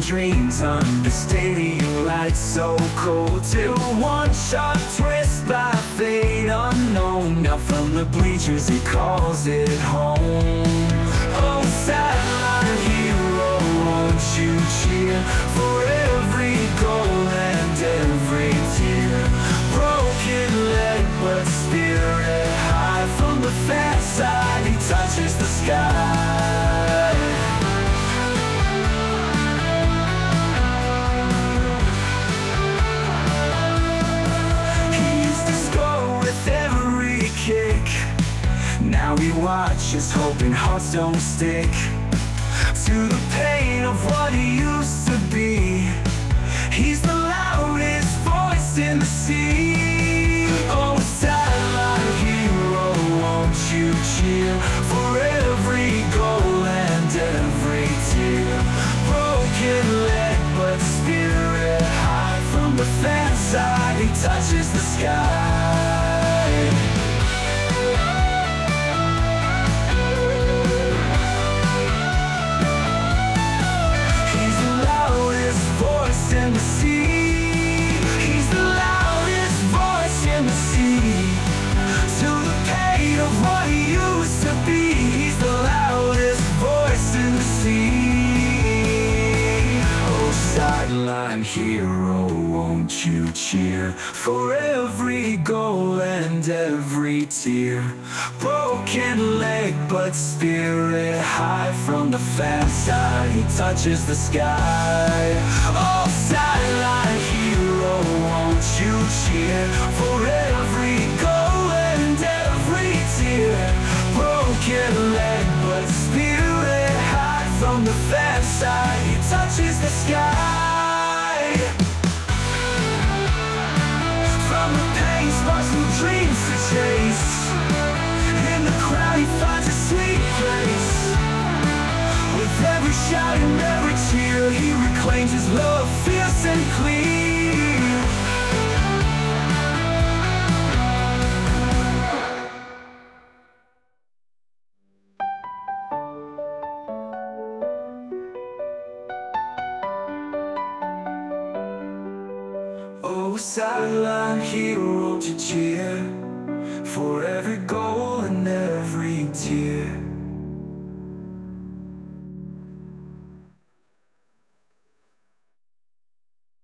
dreams under stadium lights so cold, till one sharp twist by fate unknown. Now from the bleachers he calls it home. Oh, sideline hero, won't you cheer for every goal and every tear? Broken leg but spirit high, from the fan side he touches the sky. He used to score with every kick, now he watches hoping hearts don't stick to the pain of what he used to be. He's the loudest voice in the sea. Oh, sideline hero, won't you cheer for every goal and every tear? Broken leg but spirit high, from the fan side he touches the sky. He's the loudest voice in the sea. He's the loudest voice in the sea. To the pain of what he used to be, he's the loudest voice in the sea. Oh, sideline hero, won't you cheer for every goal and every tear? Broken leg but spirit high, from the fan side he touches the sky. Oh, sideline hero, won't you cheer for every goal and every tear? Broken leg but spirit high, from the fan side he touches the sky. From the pain sparks new dreams to chase, in the crowd he finds a sweet place. With every shout and every cheer he reclaims his love fierce and clear. Oh, sideline hero, to cheer for every goal